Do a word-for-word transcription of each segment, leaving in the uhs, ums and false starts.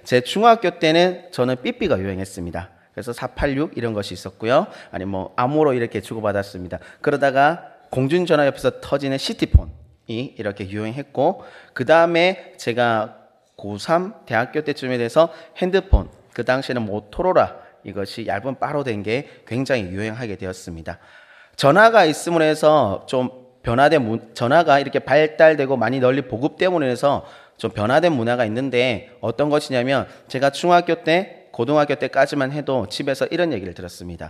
제 중학교 때는 저는 삐삐가 유행했습니다. 그래서 사팔육 이런 것이 있었고요. 아니 뭐 암호로 이렇게 주고받았습니다. 그러다가 공중전화 옆에서 터지는 시티폰이 이렇게 유행했고, 그 다음에 제가 고삼 대학교 때쯤에 돼서 핸드폰, 그 당시에는 모토로라, 이것이 얇은 바로 된 게 굉장히 유행하게 되었습니다. 전화가 있음으로 해서 좀 변화된 문, 전화가 이렇게 발달되고 많이 널리 보급됨으로 해서 좀 변화된 문화가 있는데, 어떤 것이냐면 제가 중학교 때 고등학교 때까지만 해도 집에서 이런 얘기를 들었습니다.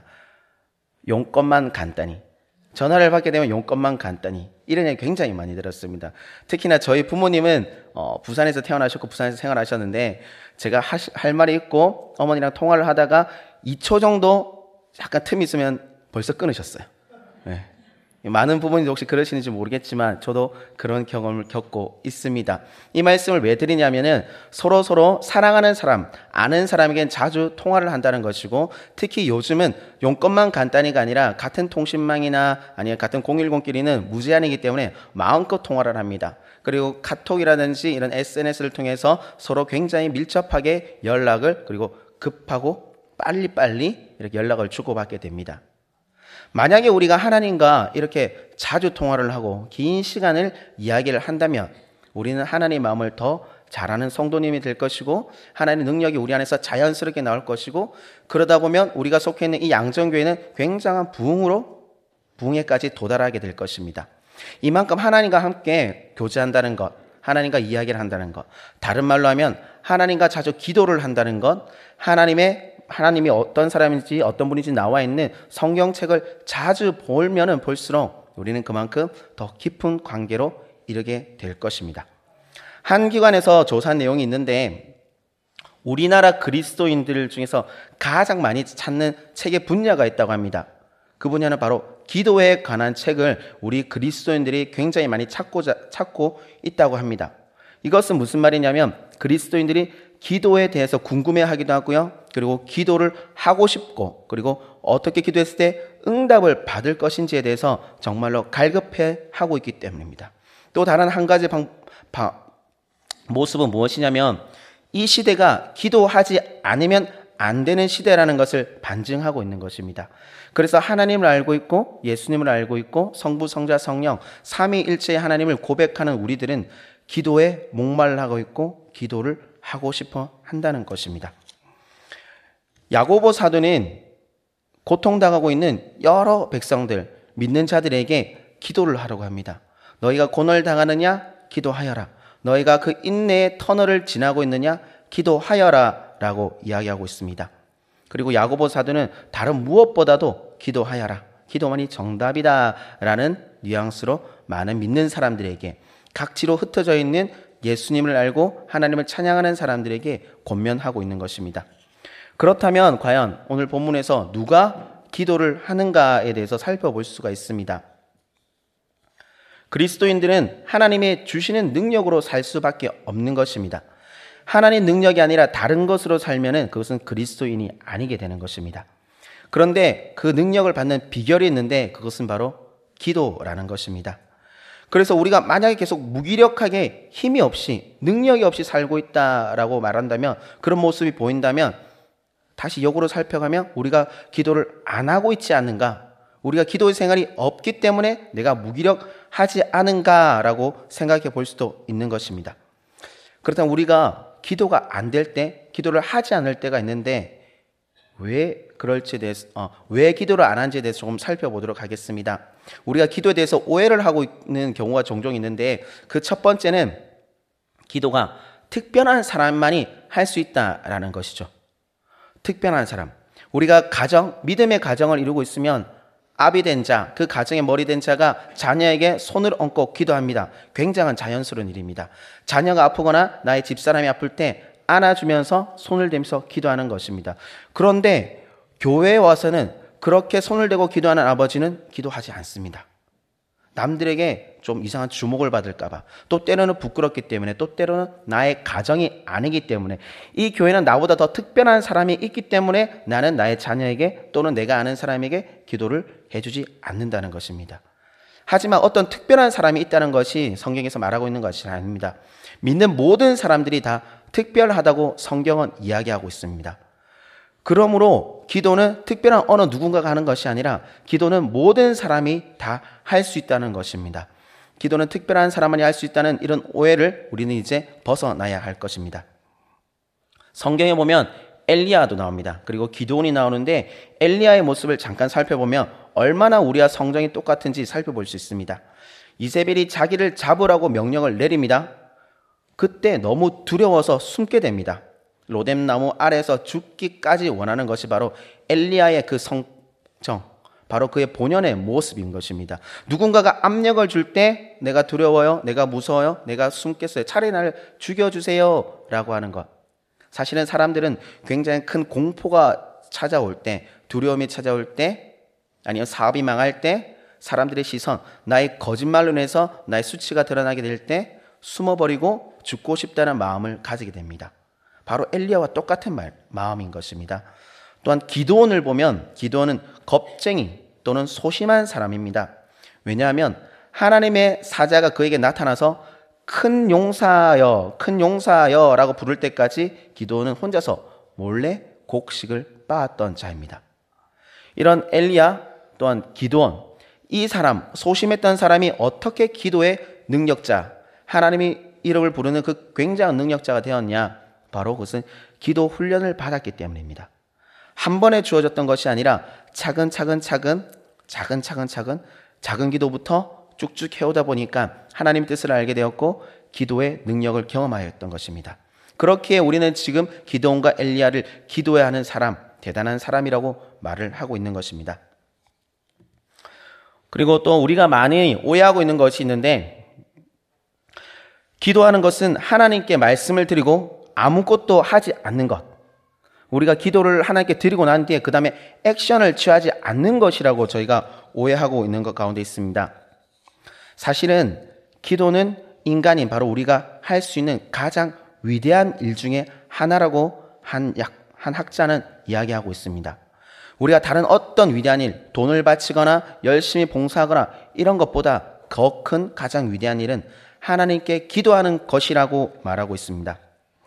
용건만 간단히, 전화를 받게 되면 용건만 간단히, 이런 얘기 굉장히 많이 들었습니다. 특히나 저희 부모님은 어, 부산에서 태어나셨고 부산에서 생활하셨는데, 제가 하, 할 말이 있고 어머니랑 통화를 하다가 이 초 정도 약간 틈이 있으면 벌써 끊으셨어요. 네. 많은 부모님도 혹시 그러시는지 모르겠지만 저도 그런 경험을 겪고 있습니다. 이 말씀을 왜 드리냐면은 서로 서로 사랑하는 사람, 아는 사람에겐 자주 통화를 한다는 것이고, 특히 요즘은 용건만 간단히가 아니라 같은 통신망이나 아니면 같은 공일공끼리는 무제한이기 때문에 마음껏 통화를 합니다. 그리고 카톡이라든지 이런 에스엔에스를 통해서 서로 굉장히 밀접하게 연락을, 그리고 급하고 빨리빨리 이렇게 연락을 주고받게 됩니다. 만약에 우리가 하나님과 이렇게 자주 통화를 하고 긴 시간을 이야기를 한다면 우리는 하나님의 마음을 더 잘 아는 성도님이 될 것이고, 하나님의 능력이 우리 안에서 자연스럽게 나올 것이고, 그러다 보면 우리가 속해 있는 이 양정교회는 굉장한 부흥으로 부흥에까지 도달하게 될 것입니다. 이만큼 하나님과 함께 교제한다는 것, 하나님과 이야기를 한다는 것, 다른 말로 하면 하나님과 자주 기도를 한다는 것, 하나님의 하나님이 어떤 사람인지 어떤 분인지 나와 있는 성경책을 자주 보면은 볼수록 우리는 그만큼 더 깊은 관계로 이르게 될 것입니다. 한 기관에서 조사한 내용이 있는데, 우리나라 그리스도인들 중에서 가장 많이 찾는 책의 분야가 있다고 합니다. 그 분야는 바로 기도에 관한 책을 우리 그리스도인들이 굉장히 많이 찾고, 찾고 있다고 합니다. 이것은 무슨 말이냐면, 그리스도인들이 기도에 대해서 궁금해하기도 하고요. 그리고 기도를 하고 싶고, 그리고 어떻게 기도했을 때 응답을 받을 것인지에 대해서 정말로 갈급해하고 있기 때문입니다. 또 다른 한 가지 방, 바, 모습은 무엇이냐면, 이 시대가 기도하지 않으면 안 되는 시대라는 것을 반증하고 있는 것입니다. 그래서 하나님을 알고 있고 예수님을 알고 있고 성부, 성자, 성령 삼위일체의 하나님을 고백하는 우리들은 기도에 목말라하고 있고 기도를 하고 싶어 한다는 것입니다. 야고보 사도는 고통당하고 있는 여러 백성들, 믿는 자들에게 기도를 하라고 합니다. 너희가 고난을 당하느냐? 기도하여라. 너희가 그 인내의 터널을 지나고 있느냐? 기도하여라 라고 이야기하고 있습니다. 그리고 야고보 사도는 다른 무엇보다도 기도하여라, 기도만이 정답이다 라는 뉘앙스로 많은 믿는 사람들에게, 각지로 흩어져 있는 예수님을 알고 하나님을 찬양하는 사람들에게 권면하고 있는 것입니다. 그렇다면 과연 오늘 본문에서 누가 기도를 하는가에 대해서 살펴볼 수가 있습니다. 그리스도인들은 하나님의 주시는 능력으로 살 수밖에 없는 것입니다. 하나님 능력이 아니라 다른 것으로 살면은 그것은 그리스도인이 아니게 되는 것입니다. 그런데 그 능력을 받는 비결이 있는데 그것은 바로 기도라는 것입니다. 그래서 우리가 만약에 계속 무기력하게 힘이 없이 능력이 없이 살고 있다라고 말한다면, 그런 모습이 보인다면 다시 역으로 살펴가면 우리가 기도를 안 하고 있지 않는가, 우리가 기도의 생활이 없기 때문에 내가 무기력하지 않은가라고 생각해 볼 수도 있는 것입니다. 그렇다면 우리가 기도가 안 될 때, 기도를 하지 않을 때가 있는데 왜 그럴지에 대해서, 어, 왜 기도를 안 한지에 대해서 조금 살펴보도록 하겠습니다. 우리가 기도에 대해서 오해를 하고 있는 경우가 종종 있는데, 그 첫 번째는 기도가 특별한 사람만이 할 수 있다라는 것이죠. 특별한 사람. 우리가 가정, 믿음의 가정을 이루고 있으면 아비 된 자, 그 가정의 머리 된 자가 자녀에게 손을 얹고 기도합니다. 굉장한 자연스러운 일입니다. 자녀가 아프거나 나의 집사람이 아플 때 안아주면서 손을 대면서 기도하는 것입니다. 그런데 교회에 와서는 그렇게 손을 대고 기도하는 아버지는 기도하지 않습니다. 남들에게 좀 이상한 주목을 받을까봐, 또 때로는 부끄럽기 때문에, 또 때로는 나의 가정이 아니기 때문에, 이 교회는 나보다 더 특별한 사람이 있기 때문에 나는 나의 자녀에게 또는 내가 아는 사람에게 기도를 해주지 않는다는 것입니다. 하지만 어떤 특별한 사람이 있다는 것이 성경에서 말하고 있는 것이 아닙니다. 믿는 모든 사람들이 다 특별하다고 성경은 이야기하고 있습니다. 그러므로 기도는 특별한 어느 누군가가 하는 것이 아니라 기도는 모든 사람이 다 할 수 있다는 것입니다. 기도는 특별한 사람만이 할 수 있다는 이런 오해를 우리는 이제 벗어나야 할 것입니다. 성경에 보면 엘리야도 나옵니다. 그리고 기도원이 나오는데 엘리야의 모습을 잠깐 살펴보면 얼마나 우리와 성정이 똑같은지 살펴볼 수 있습니다. 이세벨이 자기를 잡으라고 명령을 내립니다. 그때 너무 두려워서 숨게 됩니다. 로뎀나무 아래에서 죽기까지 원하는 것이 바로 엘리야의 그 성정, 바로 그의 본연의 모습인 것입니다. 누군가가 압력을 줄 때 내가 두려워요, 내가 무서워요, 내가 숨겠어요, 차라리 나를 죽여주세요 라고 하는 것. 사실은 사람들은 굉장히 큰 공포가 찾아올 때, 두려움이 찾아올 때, 아니면 사업이 망할 때, 사람들의 시선, 나의 거짓말로 인해서 나의 수치가 드러나게 될 때 숨어버리고 죽고 싶다는 마음을 가지게 됩니다. 바로 엘리야와 똑같은 말, 마음인 것입니다. 또한 기드온을 보면 기드온은 겁쟁이 또는 소심한 사람입니다. 왜냐하면 하나님의 사자가 그에게 나타나서 큰 용사여, 큰 용사여 라고 부를 때까지 기드온은 혼자서 몰래 곡식을 빻았던 자입니다. 이런 엘리야 또한 기드온, 이 사람, 소심했던 사람이 어떻게 기도의 능력자, 하나님이 이름을 부르는 그 굉장한 능력자가 되었냐? 바로 그것은 기도 훈련을 받았기 때문입니다. 한 번에 주어졌던 것이 아니라 차근차근 차근 작은 차근차근 작은 기도부터 쭉쭉 해오다 보니까 하나님 뜻을 알게 되었고 기도의 능력을 경험하였던 것입니다. 그렇기에 우리는 지금 기드온과 엘리야를 기도해야 하는 사람, 대단한 사람이라고 말을 하고 있는 것입니다. 그리고 또 우리가 많이 오해하고 있는 것이 있는데, 기도하는 것은 하나님께 말씀을 드리고 아무것도 하지 않는 것, 우리가 기도를 하나님께 드리고 난 뒤에 그 다음에 액션을 취하지 않는 것이라고 저희가 오해하고 있는 것 가운데 있습니다. 사실은 기도는 인간인 바로 우리가 할 수 있는 가장 위대한 일 중에 하나라고 한, 약, 한 학자는 이야기하고 있습니다. 우리가 다른 어떤 위대한 일, 돈을 바치거나 열심히 봉사하거나 이런 것보다 더 큰 가장 위대한 일은 하나님께 기도하는 것이라고 말하고 있습니다.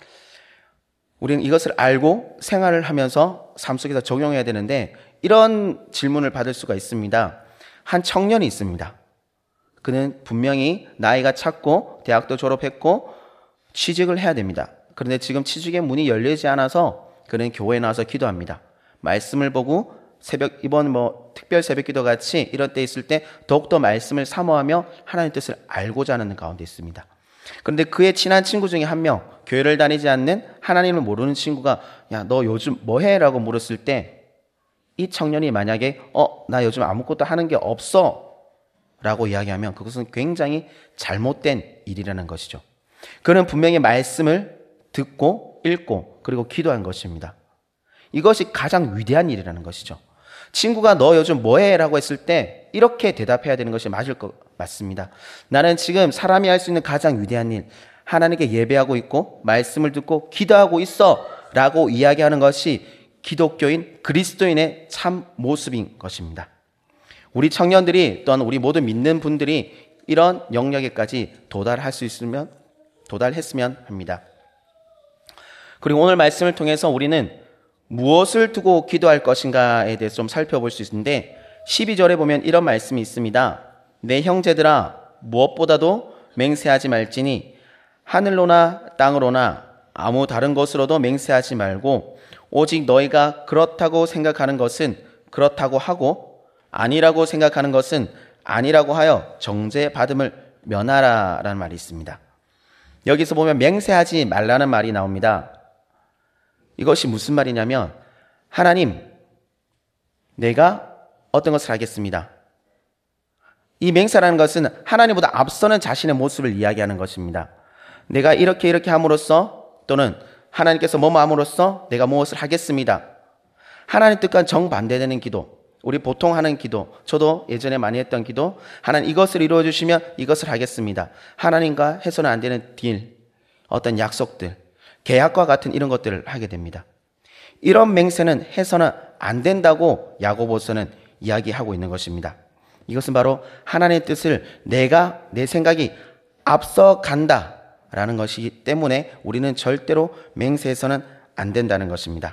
우리는 이것을 알고 생활을 하면서 삶 속에서 적용해야 되는데 이런 질문을 받을 수가 있습니다. 한 청년이 있습니다. 그는 분명히 나이가 찼고 대학도 졸업했고 취직을 해야 됩니다. 그런데 지금 취직의 문이 열리지 않아서 그는 교회에 나와서 기도합니다. 말씀을 보고 새벽, 이번 뭐 특별 새벽 기도 같이 이런 때 있을 때 더욱더 말씀을 사모하며 하나님의 뜻을 알고자 하는 가운데 있습니다. 그런데 그의 친한 친구 중에 한 명, 교회를 다니지 않는 하나님을 모르는 친구가 야, 너 요즘 뭐 해? 라고 물었을 때 이 청년이 만약에 어, 나 요즘 아무것도 하는 게 없어 라고 이야기하면 그것은 굉장히 잘못된 일이라는 것이죠. 그는 분명히 말씀을 듣고 읽고 그리고 기도한 것입니다. 이것이 가장 위대한 일이라는 것이죠. 친구가 너 요즘 뭐해? 라고 했을 때 이렇게 대답해야 되는 것이 맞을 것 맞습니다. 나는 지금 사람이 할 수 있는 가장 위대한 일, 하나님께 예배하고 있고 말씀을 듣고 기도하고 있어 라고 이야기하는 것이 기독교인 그리스도인의 참 모습인 것입니다. 우리 청년들이 또한 우리 모든 믿는 분들이 이런 영역에까지 도달할 수 있으면 도달했으면 합니다. 그리고 오늘 말씀을 통해서 우리는 무엇을 두고 기도할 것인가에 대해서 좀 살펴볼 수 있는데 십이 절에 보면 이런 말씀이 있습니다. 내 형제들아 무엇보다도 맹세하지 말지니 하늘로나 땅으로나 아무 다른 것으로도 맹세하지 말고 오직 너희가 그렇다고 생각하는 것은 그렇다고 하고 아니라고 생각하는 것은 아니라고 하여 정죄받음을 면하라 라는 말이 있습니다. 여기서 보면 맹세하지 말라는 말이 나옵니다. 이것이 무슨 말이냐면 하나님, 내가 어떤 것을 하겠습니다. 이 맹세라는 것은 하나님보다 앞서는 자신의 모습을 이야기하는 것입니다. 내가 이렇게 이렇게 함으로써 또는 하나님께서 뭐뭐 함으로써 내가 무엇을 하겠습니다. 하나님 뜻과 정반대되는 기도, 우리 보통 하는 기도, 저도 예전에 많이 했던 기도, 하나님 이것을 이루어 주시면 이것을 하겠습니다. 하나님과 해서는 안 되는 딜, 어떤 약속들, 계약과 같은 이런 것들을 하게 됩니다. 이런 맹세는 해서는 안 된다고 야고보서는 이야기하고 있는 것입니다. 이것은 바로 하나님의 뜻을 내가 내 생각이 앞서 간다 라는 것이기 때문에 우리는 절대로 맹세해서는 안 된다는 것입니다.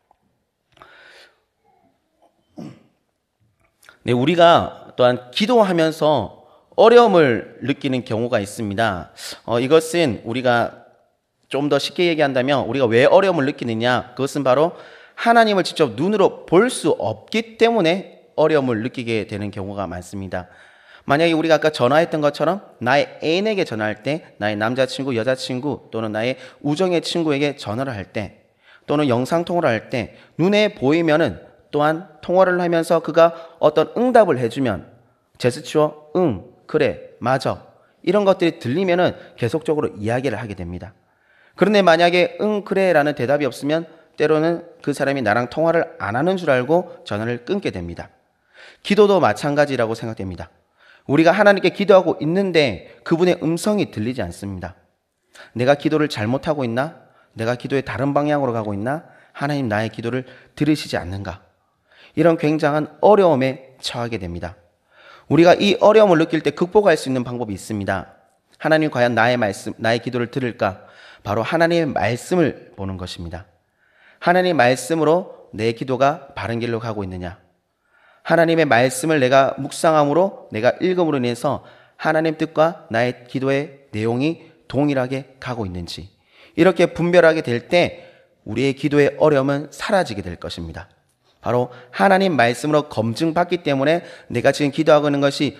네, 우리가 또한 기도하면서 어려움을 느끼는 경우가 있습니다. 어, 이것은 우리가 좀 더 쉽게 얘기한다면 우리가 왜 어려움을 느끼느냐? 그것은 바로 하나님을 직접 눈으로 볼 수 없기 때문에 어려움을 느끼게 되는 경우가 많습니다. 만약에 우리가 아까 전화했던 것처럼 나의 애인에게 전화할 때, 나의 남자친구, 여자친구 또는 나의 우정의 친구에게 전화를 할 때, 또는 영상통화를 할 때 눈에 보이면은 또한 통화를 하면서 그가 어떤 응답을 해주면 제스처, 응, 그래, 맞아 이런 것들이 들리면은 계속적으로 이야기를 하게 됩니다. 그런데 만약에 응, 그래 라는 대답이 없으면 때로는 그 사람이 나랑 통화를 안 하는 줄 알고 전화를 끊게 됩니다. 기도도 마찬가지라고 생각됩니다. 우리가 하나님께 기도하고 있는데 그분의 음성이 들리지 않습니다. 내가 기도를 잘못하고 있나? 내가 기도의 다른 방향으로 가고 있나? 하나님 나의 기도를 들으시지 않는가? 이런 굉장한 어려움에 처하게 됩니다. 우리가 이 어려움을 느낄 때 극복할 수 있는 방법이 있습니다. 하나님 과연 나의 말씀, 나의 기도를 들을까? 바로 하나님의 말씀을 보는 것입니다. 하나님의 말씀으로 내 기도가 바른 길로 가고 있느냐? 하나님의 말씀을 내가 묵상함으로, 내가 읽음으로 인해서 하나님 뜻과 나의 기도의 내용이 동일하게 가고 있는지, 이렇게 분별하게 될 때 우리의 기도의 어려움은 사라지게 될 것입니다. 바로 하나님 말씀으로 검증받기 때문에 내가 지금 기도하고 있는 것이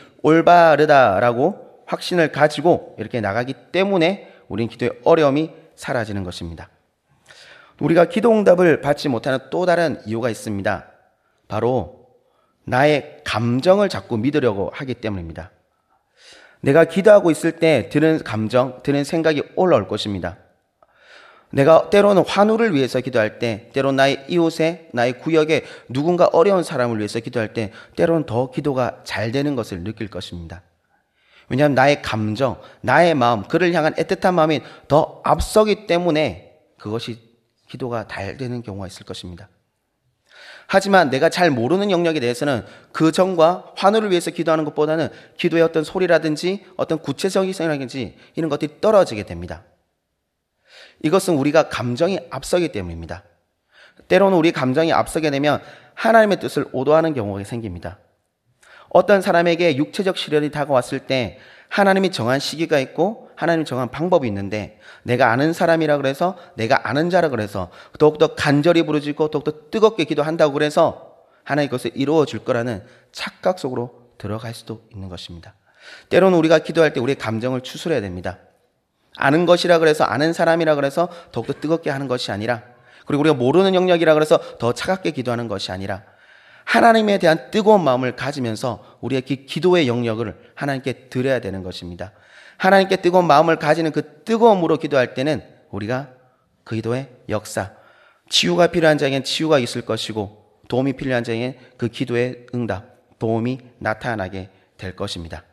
올바르다라고 확신을 가지고 이렇게 나가기 때문에 우리는 기도의 어려움이 사라지는 것입니다. 우리가 기도 응답을 받지 못하는 또 다른 이유가 있습니다. 바로 나의 감정을 자꾸 믿으려고 하기 때문입니다. 내가 기도하고 있을 때 드는 감정, 드는 생각이 올라올 것입니다. 내가 때로는 환우를 위해서 기도할 때, 때로는 나의 이웃에, 나의 구역에 누군가 어려운 사람을 위해서 기도할 때 때로는 더 기도가 잘 되는 것을 느낄 것입니다. 왜냐하면 나의 감정, 나의 마음, 그를 향한 애틋한 마음이 더 앞서기 때문에 그것이 기도가 잘 되는 경우가 있을 것입니다. 하지만 내가 잘 모르는 영역에 대해서는 그 정과 환우를 위해서 기도하는 것보다는 기도의 어떤 소리라든지 어떤 구체적인 생각이라든지 이런 것들이 떨어지게 됩니다. 이것은 우리가 감정이 앞서기 때문입니다. 때로는 우리 감정이 앞서게 되면 하나님의 뜻을 오도하는 경우가 생깁니다. 어떤 사람에게 육체적 시련이 다가왔을 때 하나님이 정한 시기가 있고 하나님이 정한 방법이 있는데 내가 아는 사람이라 그래서, 내가 아는 자라 그래서 더욱더 간절히 부르짖고 더욱더 뜨겁게 기도한다고 그래서 하나님 그것을 이루어 줄 거라는 착각 속으로 들어갈 수도 있는 것입니다. 때로는 우리가 기도할 때 우리의 감정을 추스려야 됩니다. 아는 것이라 그래서, 아는 사람이라 그래서 더욱더 뜨겁게 하는 것이 아니라, 그리고 우리가 모르는 영역이라 그래서 더 차갑게 기도하는 것이 아니라 하나님에 대한 뜨거운 마음을 가지면서 우리의 기도의 영역을 하나님께 드려야 되는 것입니다. 하나님께 뜨거운 마음을 가지는 그 뜨거움으로 기도할 때는 우리가 그 기도의 역사, 치유가 필요한 자에겐 치유가 있을 것이고 도움이 필요한 자에겐 그 기도의 응답, 도움이 나타나게 될 것입니다.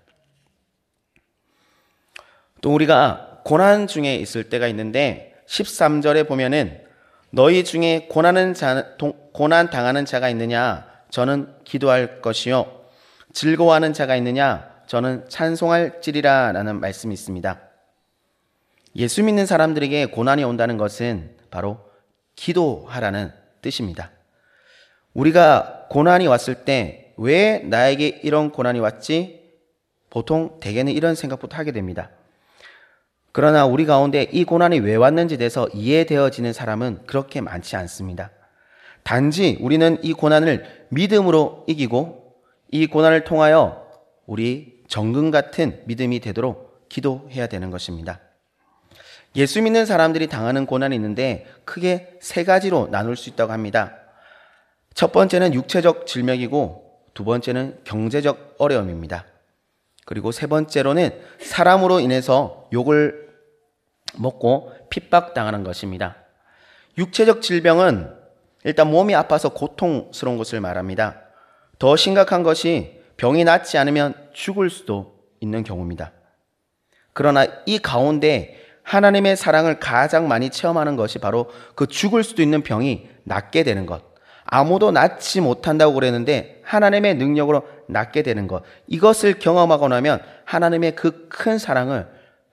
또 우리가 고난 중에 있을 때가 있는데 십삼 절에 보면은 너희 중에 고난은 자, 고난 당하는 자가 있느냐? 저는 기도할 것이요. 즐거워하는 자가 있느냐? 저는 찬송할지리라 라는 말씀이 있습니다. 예수 믿는 사람들에게 고난이 온다는 것은 바로 기도하라는 뜻입니다. 우리가 고난이 왔을 때 왜 나에게 이런 고난이 왔지? 보통 대개는 이런 생각부터 하게 됩니다. 그러나 우리 가운데 이 고난이 왜 왔는지 대해서 이해되어지는 사람은 그렇게 많지 않습니다. 단지 우리는 이 고난을 믿음으로 이기고 이 고난을 통하여 우리 정금 같은 믿음이 되도록 기도해야 되는 것입니다. 예수 믿는 사람들이 당하는 고난이 있는데 크게 세 가지로 나눌 수 있다고 합니다. 첫 번째는 육체적 질병이고 두 번째는 경제적 어려움입니다. 그리고 세 번째로는 사람으로 인해서 욕을 먹고 핍박당하는 것입니다. 육체적 질병은 일단 몸이 아파서 고통스러운 것을 말합니다. 더 심각한 것이 병이 낫지 않으면 죽을 수도 있는 경우입니다. 그러나 이 가운데 하나님의 사랑을 가장 많이 체험하는 것이 바로 그 죽을 수도 있는 병이 낫게 되는 것. 아무도 낫지 못한다고 그랬는데 하나님의 능력으로 낫게 되는 것. 이것을 경험하고 나면 하나님의 그 큰 사랑을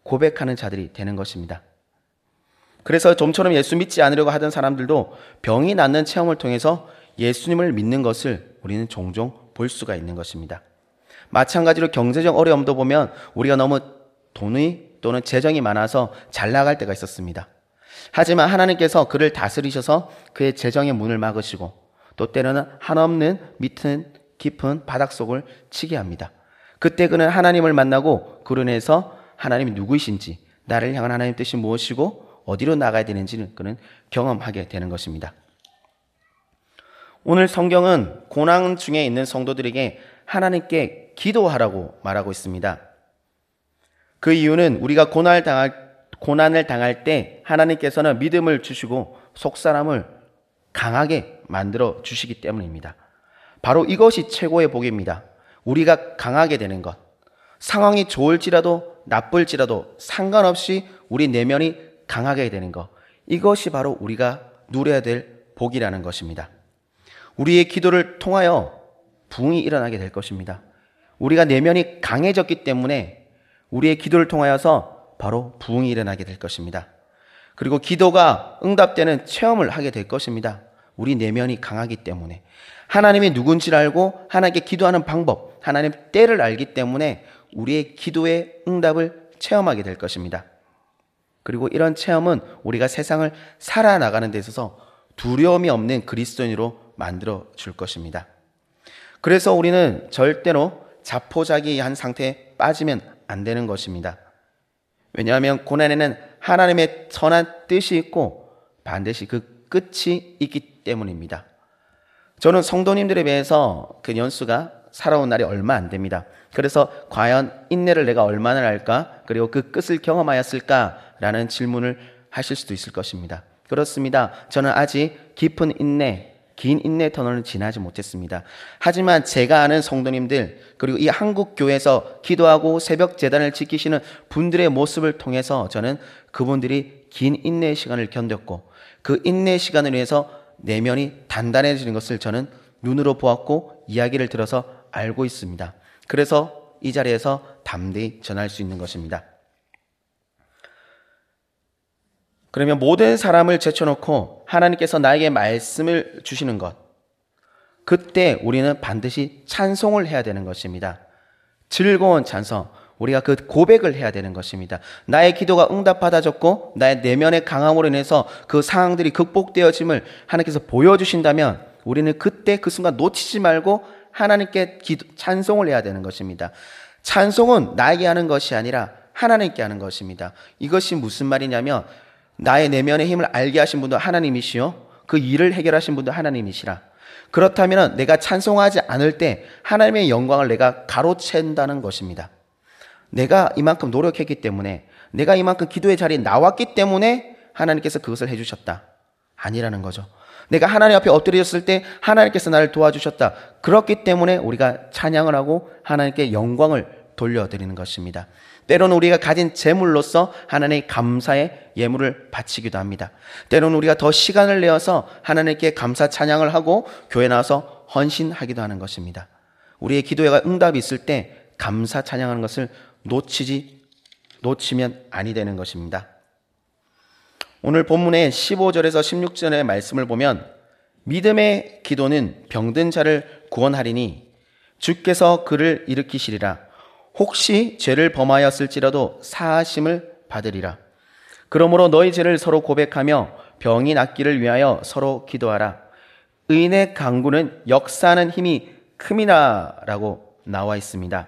고백하는 자들이 되는 것입니다. 그래서 좀처럼 예수 믿지 않으려고 하던 사람들도 병이 낫는 체험을 통해서 예수님을 믿는 것을 우리는 종종 볼 수가 있는 것입니다. 마찬가지로 경제적 어려움도 보면 우리가 너무 돈이 또는 재정이 많아서 잘 나갈 때가 있었습니다. 하지만 하나님께서 그를 다스리셔서 그의 재정의 문을 막으시고 또 때로는 한없는 밑은 깊은 바닥속을 치게 합니다. 그때 그는 하나님을 만나고 그로 인해서 하나님이 누구이신지, 나를 향한 하나님의 뜻이 무엇이고 어디로 나가야 되는지는 그는 경험하게 되는 것입니다. 오늘 성경은 고난 중에 있는 성도들에게 하나님께 기도하라고 말하고 있습니다. 그 이유는 우리가 고난을 당할, 고난을 당할 때 하나님께서는 믿음을 주시고 속사람을 강하게 만들어 주시기 때문입니다. 바로 이것이 최고의 복입니다. 우리가 강하게 되는 것. 상황이 좋을지라도 나쁠지라도 상관없이 우리 내면이 강하게 되는 것. 이것이 바로 우리가 누려야 될 복이라는 것입니다. 우리의 기도를 통하여 부흥이 일어나게 될 것입니다. 우리가 내면이 강해졌기 때문에 우리의 기도를 통하여서 바로 부흥이 일어나게 될 것입니다. 그리고 기도가 응답되는 체험을 하게 될 것입니다. 우리 내면이 강하기 때문에. 하나님이 누군지를 알고 하나님께 기도하는 방법, 하나님 때를 알기 때문에 우리의 기도의 응답을 체험하게 될 것입니다. 그리고 이런 체험은 우리가 세상을 살아나가는 데 있어서 두려움이 없는 그리스도인으로 만들어 줄 것입니다. 그래서 우리는 절대로 자포자기한 상태에 빠지면 안 되는 것입니다. 왜냐하면 고난에는 하나님의 선한 뜻이 있고 반드시 그 끝이 있기 때문입니다. 저는 성도님들에 비해서 그 연수가 살아온 날이 얼마 안 됩니다. 그래서 과연 인내를 내가 얼마나 할까? 그리고 그 끝을 경험하였을까라는 질문을 하실 수도 있을 것입니다. 그렇습니다. 저는 아직 깊은 인내, 긴 인내 터널을 지나지 못했습니다. 하지만 제가 아는 성도님들, 그리고 이 한국 교회에서 기도하고 새벽 제단을 지키시는 분들의 모습을 통해서 저는 그분들이 긴 인내의 시간을 견뎠고 그 인내의 시간을 위해서 내면이 단단해지는 것을 저는 눈으로 보았고 이야기를 들어서 알고 있습니다. 그래서 이 자리에서 담대히 전할 수 있는 것입니다. 그러면 모든 사람을 제쳐놓고 하나님께서 나에게 말씀을 주시는 것, 그때 우리는 반드시 찬송을 해야 되는 것입니다. 즐거운 찬송, 우리가 그 고백을 해야 되는 것입니다. 나의 기도가 응답받아졌고 나의 내면의 강함으로 인해서 그 상황들이 극복되어짐을 하나님께서 보여주신다면 우리는 그때 그 순간 놓치지 말고 하나님께 기도, 찬송을 해야 되는 것입니다. 찬송은 나에게 하는 것이 아니라 하나님께 하는 것입니다. 이것이 무슨 말이냐면 나의 내면의 힘을 알게 하신 분도 하나님이시요 그 일을 해결하신 분도 하나님이시라. 그렇다면 내가 찬송하지 않을 때 하나님의 영광을 내가 가로챈다는 것입니다. 내가 이만큼 노력했기 때문에, 내가 이만큼 기도의 자리에 나왔기 때문에 하나님께서 그것을 해주셨다. 아니라는 거죠. 내가 하나님 앞에 엎드렸을 때 하나님께서 나를 도와주셨다. 그렇기 때문에 우리가 찬양을 하고 하나님께 영광을 돌려드리는 것입니다. 때로는 우리가 가진 재물로서 하나님의 감사의 예물을 바치기도 합니다. 때로는 우리가 더 시간을 내어서 하나님께 감사 찬양을 하고 교회 나와서 헌신하기도 하는 것입니다. 우리의 기도가 응답이 있을 때 감사 찬양하는 것을 놓치지, 놓치면 아니 되는 것입니다. 오늘 본문의 십오 절에서 십육 절의 말씀을 보면 믿음의 기도는 병든 자를 구원하리니 주께서 그를 일으키시리라. 혹시 죄를 범하였을지라도 사하심을 받으리라. 그러므로 너희 죄를 서로 고백하며 병이 낫기를 위하여 서로 기도하라. 의인의 강구는 역사하는 힘이 큼이나 라고 나와 있습니다.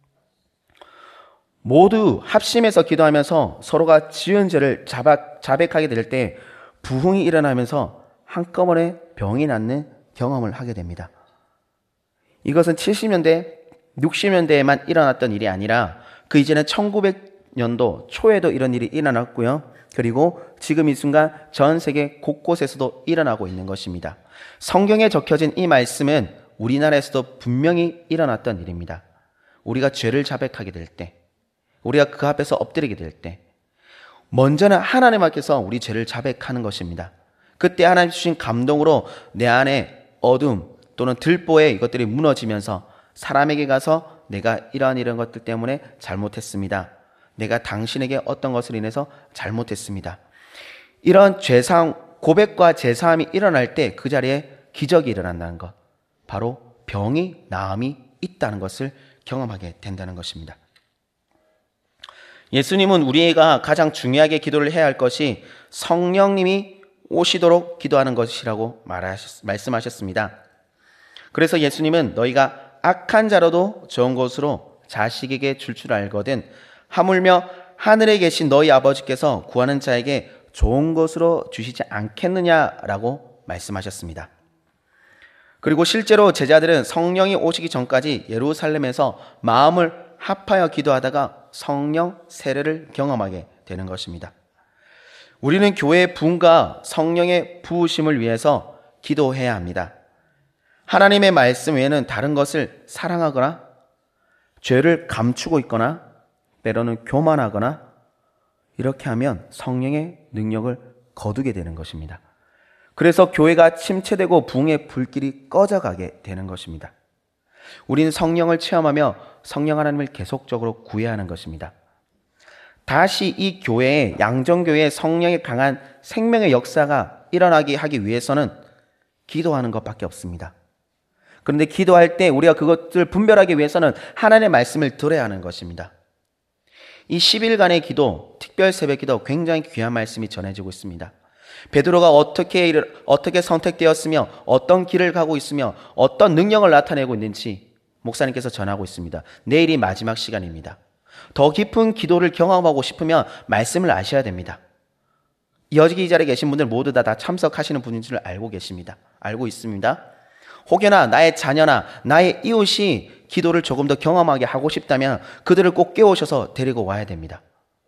모두 합심해서 기도하면서 서로가 지은 죄를 자박, 자백하게 될 때 부흥이 일어나면서 한꺼번에 병이 낫는 경험을 하게 됩니다. 이것은 칠십 년대, 육십 년대에만 일어났던 일이 아니라 그 이전에 천구백 년도 초에도 이런 일이 일어났고요. 그리고 지금 이 순간 전 세계 곳곳에서도 일어나고 있는 것입니다. 성경에 적혀진 이 말씀은 우리나라에서도 분명히 일어났던 일입니다. 우리가 죄를 자백하게 될 때, 우리가 그 앞에서 엎드리게 될 때 먼저는 하나님 앞에서 우리 죄를 자백하는 것입니다. 그때 하나님 주신 감동으로 내 안에 어둠 또는 들보에 이것들이 무너지면서 사람에게 가서 내가 이러한 이런 것들 때문에 잘못했습니다. 내가 당신에게 어떤 것을 인해서 잘못했습니다. 이런 죄사함, 고백과 죄사함이 일어날 때 그 자리에 기적이 일어난다는 것, 바로 병이 나음이 있다는 것을 경험하게 된다는 것입니다. 예수님은 우리가 가장 중요하게 기도를 해야 할 것이 성령님이 오시도록 기도하는 것이라고 말하셨, 말씀하셨습니다. 그래서 예수님은 너희가 악한 자로도 좋은 것으로 자식에게 줄 줄 알거든 하물며 하늘에 계신 너희 아버지께서 구하는 자에게 좋은 것으로 주시지 않겠느냐라고 말씀하셨습니다. 그리고 실제로 제자들은 성령이 오시기 전까지 예루살렘에서 마음을 합하여 기도하다가 성령 세례를 경험하게 되는 것입니다. 우리는 교회의 부흥과 성령의 부으심을 위해서 기도해야 합니다. 하나님의 말씀 외에는 다른 것을 사랑하거나 죄를 감추고 있거나 때로는 교만하거나 이렇게 하면 성령의 능력을 거두게 되는 것입니다. 그래서 교회가 침체되고 부흥의 불길이 꺼져가게 되는 것입니다. 우리는 성령을 체험하며 성령 하나님을 계속적으로 구해야 하는 것입니다. 다시 이 교회에, 양정교회에 성령의 강한 생명의 역사가 일어나게 하기 위해서는 기도하는 것밖에 없습니다. 그런데 기도할 때 우리가 그것을 분별하기 위해서는 하나님의 말씀을 들어야 하는 것입니다. 이 십 일간의 기도, 특별 새벽 기도, 굉장히 귀한 말씀이 전해지고 있습니다. 베드로가 어떻게 어떻게 선택되었으며 어떤 길을 가고 있으며 어떤 능력을 나타내고 있는지 목사님께서 전하고 있습니다. 내일이 마지막 시간입니다. 더 깊은 기도를 경험하고 싶으면 말씀을 아셔야 됩니다. 여기 이 자리에 계신 분들 모두 다, 다 참석하시는 분인 줄 알고 계십니다. 알고 있습니다. 혹여나 나의 자녀나 나의 이웃이 기도를 조금 더 경험하게 하고 싶다면 그들을 꼭 깨우셔서 데리고 와야 됩니다.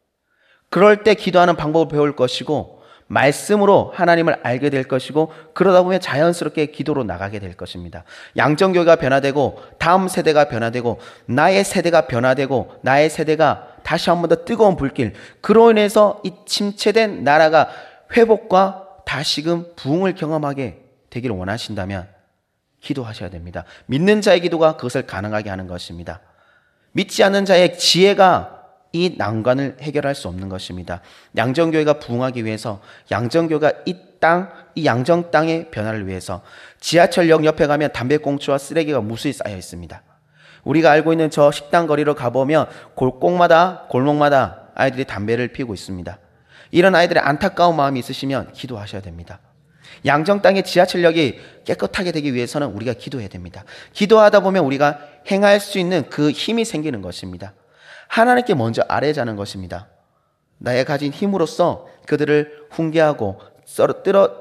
그럴 때 기도하는 방법을 배울 것이고 말씀으로 하나님을 알게 될 것이고 그러다 보면 자연스럽게 기도로 나가게 될 것입니다. 양정교회가 변화되고 다음 세대가 변화되고 나의 세대가 변화되고 나의 세대가 다시 한 번 더 뜨거운 불길, 그로 인해서 이 침체된 나라가 회복과 다시금 부흥을 경험하게 되기를 원하신다면 기도하셔야 됩니다. 믿는 자의 기도가 그것을 가능하게 하는 것입니다. 믿지 않는 자의 지혜가 이 난관을 해결할 수 없는 것입니다. 양정교회가 부흥하기 위해서, 양정교회가 이 땅, 이 양정 땅의 변화를 위해서 지하철역 옆에 가면 담배꽁초와 쓰레기가 무수히 쌓여 있습니다. 우리가 알고 있는 저 식당 거리로 가보면 골목마다 골목마다 아이들이 담배를 피우고 있습니다. 이런 아이들의 안타까운 마음이 있으시면 기도하셔야 됩니다. 양정 땅의 지하철역이 깨끗하게 되기 위해서는 우리가 기도해야 됩니다. 기도하다 보면 우리가 행할 수 있는 그 힘이 생기는 것입니다. 하나님께 먼저 아뢰자는 것입니다. 나의 가진 힘으로써 그들을 훈계하고 썰어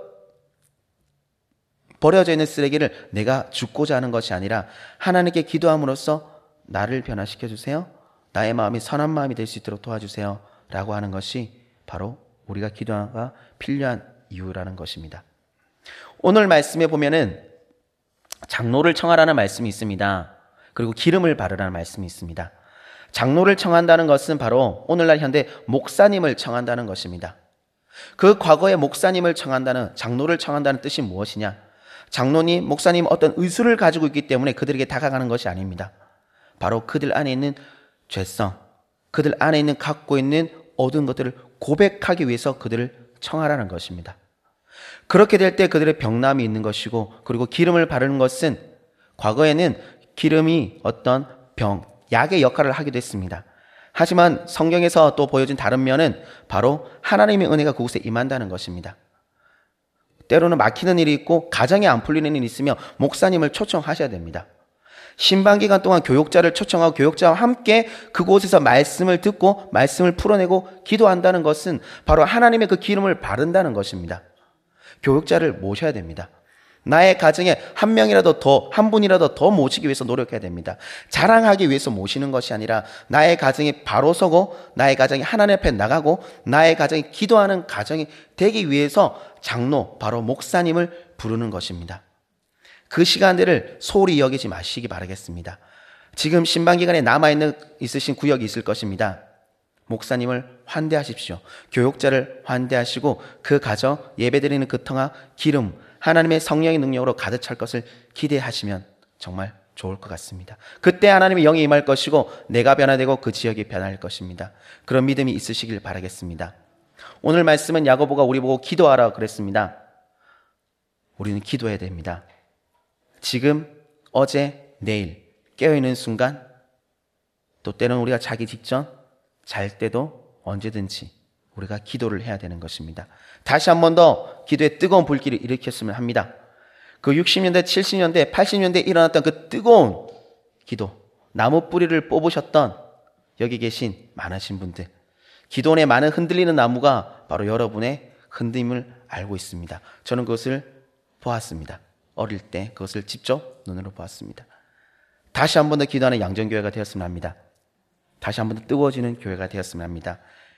버려져 있는 쓰레기를 내가 줍고자 하는 것이 아니라 하나님께 기도함으로써 나를 변화시켜 주세요. 나의 마음이 선한 마음이 될 수 있도록 도와주세요. 라고 하는 것이 바로 우리가 기도가 필요한 이유라는 것입니다. 오늘 말씀에 보면은 장로를 청하라는 말씀이 있습니다. 그리고 기름을 바르라는 말씀이 있습니다. 장로를 청한다는 것은 바로 오늘날 현대 목사님을 청한다는 것입니다. 그 과거의 목사님을 청한다는, 장로를 청한다는 뜻이 무엇이냐? 장로님, 목사님 어떤 의술을 가지고 있기 때문에 그들에게 다가가는 것이 아닙니다. 바로 그들 안에 있는 죄성, 그들 안에 있는 갖고 있는 어두운 것들을 고백하기 위해서 그들을 청하라는 것입니다. 그렇게 될 때 그들의 병남이 있는 것이고, 그리고 기름을 바르는 것은 과거에는 기름이 어떤 병, 약의 역할을 하기도 했습니다. 하지만 성경에서 또 보여준 다른 면은 바로 하나님의 은혜가 그곳에 임한다는 것입니다. 때로는 막히는 일이 있고 가정에 안 풀리는 일이 있으며 목사님을 초청하셔야 됩니다. 신방기간 동안 교육자를 초청하고 교육자와 함께 그곳에서 말씀을 듣고 말씀을 풀어내고 기도한다는 것은 바로 하나님의 그 기름을 바른다는 것입니다. 교육자를 모셔야 됩니다. 나의 가정에 한 명이라도 더, 한 분이라도 더 모시기 위해서 노력해야 됩니다. 자랑하기 위해서 모시는 것이 아니라 나의 가정이 바로 서고 나의 가정이 하나님 앞에 나가고 나의 가정이 기도하는 가정이 되기 위해서 장로, 바로 목사님을 부르는 것입니다. 그 시간들을 소홀히 여기지 마시기 바라겠습니다. 지금 신방기간에 남아있는 있으신 구역이 있을 것입니다. 목사님을 환대하십시오. 교육자를 환대하시고 그 가정, 예배드리는 그 터가 기름, 하나님의 성령의 능력으로 가득 찰 것을 기대하시면 정말 좋을 것 같습니다. 그때 하나님의 영이 임할 것이고 내가 변화되고 그 지역이 변할 것입니다. 그런 믿음이 있으시길 바라겠습니다. 오늘 말씀은 야고보가 우리 보고 기도하라 그랬습니다. 우리는 기도해야 됩니다. 지금, 어제, 내일 깨어있는 순간, 또 때로는 우리가 자기 직전, 잘 때도 언제든지 우리가 기도를 해야 되는 것입니다. 다시 한 번 더 기도의 뜨거운 불길을 일으켰으면 합니다. 그 육십 년대, 칠십 년대, 팔십 년대에 일어났던 그 뜨거운 기도, 나무 뿌리를 뽑으셨던 여기 계신 많으신 분들, 기도원의 많은 흔들리는 나무가 바로 여러분의 흔들림을 알고 있습니다. 저는 그것을 보았습니다. 어릴 때 그것을 직접 눈으로 보았습니다. 다시 한 번 더 기도하는 양정교회가 되었으면 합니다. 다시 한 번 더 뜨거워지는 교회가 되었으면 합니다.